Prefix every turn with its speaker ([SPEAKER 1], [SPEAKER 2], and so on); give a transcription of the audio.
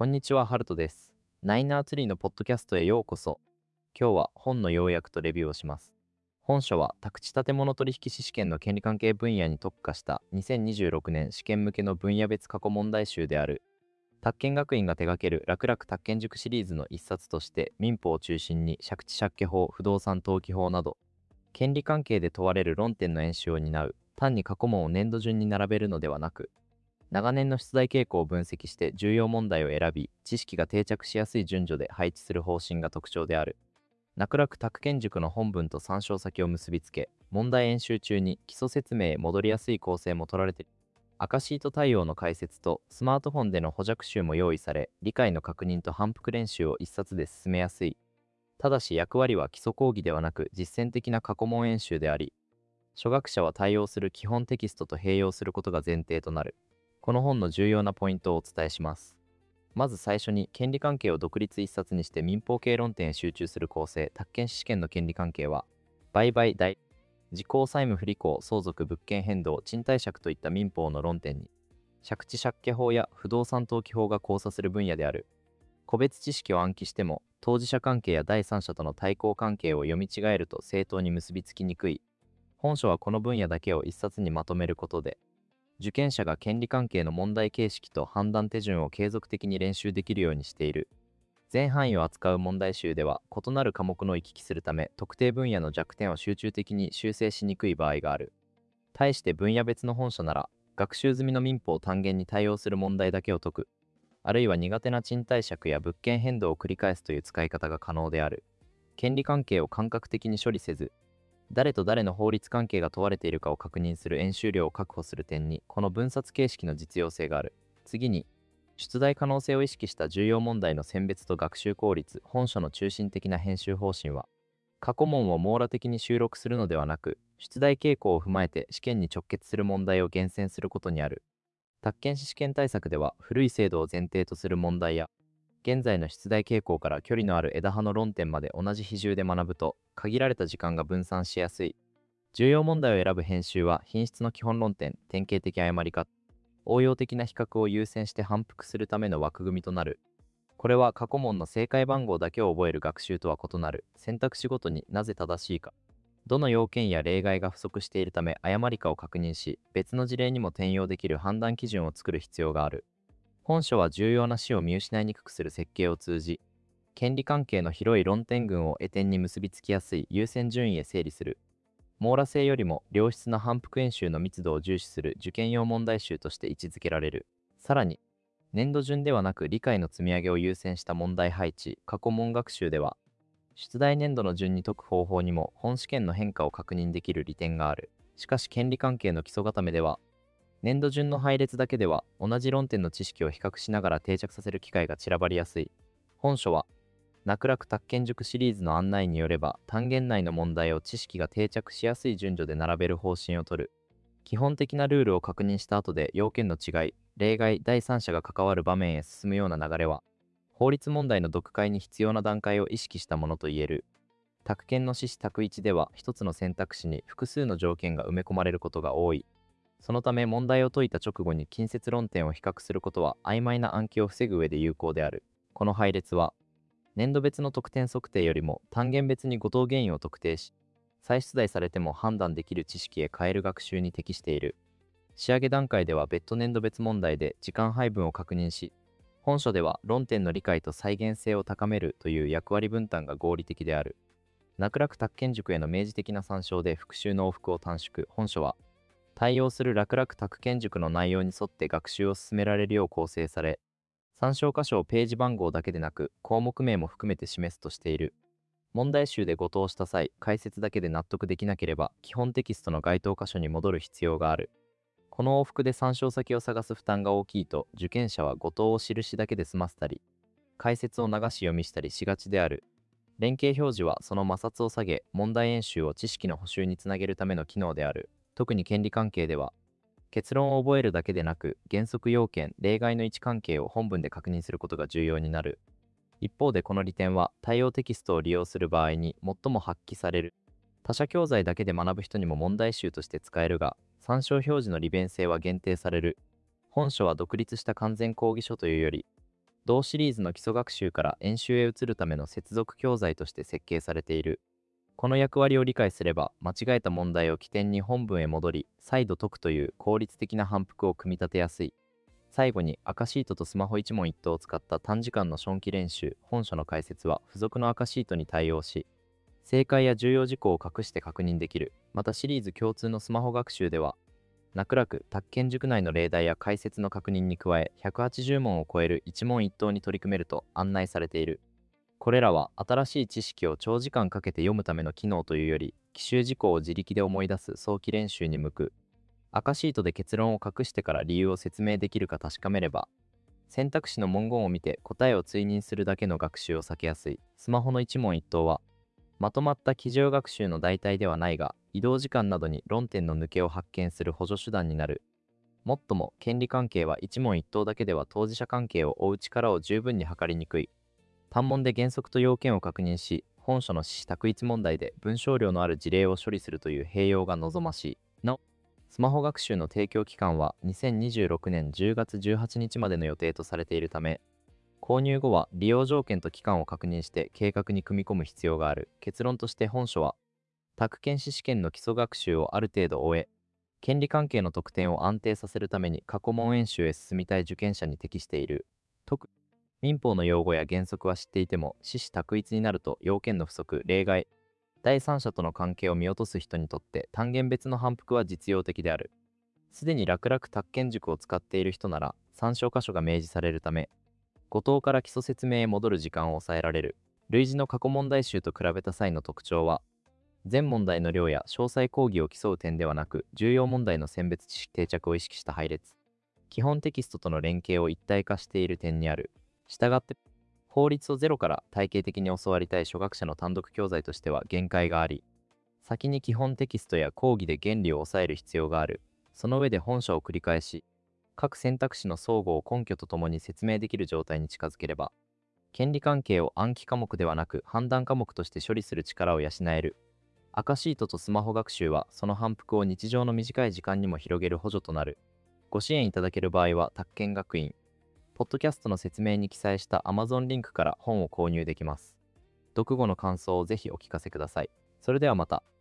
[SPEAKER 1] こんにちは、ハルトです。ナイナーツリーのポッドキャストへようこそ。今日は本の要約とレビューをします。本書は宅地建物取引士試験の権利関係分野に特化した2026年試験向けの分野別過去問題集である。宅建学院が手掛ける楽々宅建塾シリーズの一冊として民法を中心に借地借家法、不動産登記法など権利関係で問われる論点の演習を担う。単に過去問を年度順に並べるのではなく、長年の出題傾向を分析して重要問題を選び、知識が定着しやすい順序で配置する方針が特徴である。楽々宅建塾の本文と参照先を結びつけ、問題演習中に基礎説明へ戻りやすい構成も取られている。赤シート対応の解説とスマートフォンでの補弱集も用意され、理解の確認と反復練習を一冊で進めやすい。ただし役割は基礎講義ではなく実践的な過去問演習であり、初学者は対応する基本テキストと併用することが前提となる。この本の重要なポイントをお伝えします。まず最初に、権利関係を独立一冊にして民法系論点へ集中する構成。宅建士試験の権利関係は、売買、時効債務不履行、相続、物件変動、賃貸借といった民法の論点に、借地借家法や不動産登記法が交差する分野である。個別知識を暗記しても、当事者関係や第三者との対抗関係を読み違えると正当に結びつきにくい。本書はこの分野だけを一冊にまとめることで、受験者が権利関係の問題形式と判断手順を継続的に練習できるようにしている。全範囲を扱う問題集では異なる科目の行き来するため、特定分野の弱点を集中的に修正しにくい場合がある。対して分野別の本書なら、学習済みの民法単元に対応する問題だけを解く、あるいは苦手な賃貸借や物件変動を繰り返すという使い方が可能である。権利関係を感覚的に処理せず、誰と誰の法律関係が問われているかを確認する演習量を確保する点に、この分冊形式の実用性がある。次に、出題可能性を意識した重要問題の選別と学習効率。本書の中心的な編集方針は、過去問を網羅的に収録するのではなく、出題傾向を踏まえて試験に直結する問題を厳選することにある。宅建士試験対策では、古い制度を前提とする問題や、現在の出題傾向から距離のある枝葉の論点まで同じ比重で学ぶと、限られた時間が分散しやすい。重要問題を選ぶ編集は、品質の基本論点、典型的誤り化、応用的な比較を優先して反復するための枠組みとなる。これは過去問の正解番号だけを覚える学習とは異なる。選択肢ごとになぜ正しいか、どの要件や例外が不足しているため誤りかを確認し、別の事例にも転用できる判断基準を作る必要がある。本書は重要な詩を見失いにくくする設計を通じ、権利関係の広い論点群を得点に結びつきやすい優先順位へ整理する。網羅性よりも良質な反復演習の密度を重視する受験用問題集として位置づけられる。さらに、年度順ではなく理解の積み上げを優先した問題配置。過去問学習では、出題年度の順に解く方法にも本試験の変化を確認できる利点がある。しかし権利関係の基礎固めでは、年度順の配列だけでは同じ論点の知識を比較しながら定着させる機会が散らばりやすい。本書は、楽々宅建塾シリーズの案内によれば、単元内の問題を知識が定着しやすい順序で並べる方針をとる。基本的なルールを確認した後で要件の違い、例外、第三者が関わる場面へ進むような流れは、法律問題の読解に必要な段階を意識したものと言える。宅建の指示宅1では、一つの選択肢に複数の条件が埋め込まれることが多い。そのため問題を解いた直後に近接論点を比較することは曖昧な暗記を防ぐ上で有効である。この配列は、年度別の得点測定よりも単元別に誤答原因を特定し、再出題されても判断できる知識へ変える学習に適している。仕上げ段階では別途年度別問題で時間配分を確認し、本書では論点の理解と再現性を高めるという役割分担が合理的である。楽々宅建塾への明示的な参照で復習の往復を短縮。本書は、対応する楽々宅建塾の内容に沿って学習を進められるよう構成され、参照箇所をページ番号だけでなく項目名も含めて示すとしている。問題集で誤答した際、解説だけで納得できなければ基本テキストの該当箇所に戻る必要がある。この往復で参照先を探す負担が大きいと、受験者は誤答を印だけで済ませたり、解説を流し読みしたりしがちである。連携表示はその摩擦を下げ、問題演習を知識の補習につなげるための機能である。特に権利関係では、結論を覚えるだけでなく、原則要件、例外の位置関係を本文で確認することが重要になる。一方でこの利点は、対応テキストを利用する場合に最も発揮される。他社教材だけで学ぶ人にも問題集として使えるが、参照表示の利便性は限定される。本書は独立した完全講義書というより、 同シリーズの基礎学習から演習へ移るための接続教材として設計されている。この役割を理解すれば、間違えた問題を起点に本文へ戻り、再度解くという効率的な反復を組み立てやすい。最後に赤シートとスマホ一問一答を使った短時間の小記練習、本書の解説は付属の赤シートに対応し、正解や重要事項を隠して確認できる。またシリーズ共通のスマホ学習では、楽々宅建塾内の例題や解説の確認に加え、180問を超える一問一答に取り組めると案内されている。これらは新しい知識を長時間かけて読むための機能というより、奇襲事項を自力で思い出す早期練習に向く。赤シートで結論を隠してから理由を説明できるか確かめれば、選択肢の文言を見て答えを追認するだけの学習を避けやすい。スマホの一問一答は、まとまった机上学習の代替ではないが、移動時間などに論点の抜けを発見する補助手段になる。もっとも、権利関係は一問一答だけでは当事者関係を追う力を十分に測りにくい。単問で原則と要件を確認し、本書の詩択一問題で文章量のある事例を処理するという併用が望ましい。なお、スマホ学習の提供期間は2026年10月18日までの予定とされているため、購入後は利用条件と期間を確認して計画に組み込む必要がある。結論として本書は、宅建士試験の基礎学習をある程度終え、権利関係の得点を安定させるために過去問演習へ進みたい受験者に適している。民法の用語や原則は知っていても、私私択一になると要件の不足、例外、第三者との関係を見落とす人にとって単元別の反復は実用的である。すでに楽々宅建塾を使っている人なら、参照箇所が明示されるため、誤答から基礎説明へ戻る時間を抑えられる。類似の過去問題集と比べた際の特徴は、全問題の量や詳細講義を競う点ではなく、重要問題の選別知識定着を意識した配列、基本テキストとの連携を一体化している点にある。したがって、法律をゼロから体系的に教わりたい初学者の単独教材としては限界があり、先に基本テキストや講義で原理を抑える必要がある。その上で本書を繰り返し、各選択肢の相互を根拠とともに説明できる状態に近づければ、権利関係を暗記科目ではなく判断科目として処理する力を養える。赤シートとスマホ学習はその反復を日常の短い時間にも広げる補助となる。ご支援いただける場合は、宅建学院ポッドキャストの説明に記載した Amazon リンクから本を購入できます。読後の感想をぜひお聞かせください。それではまた。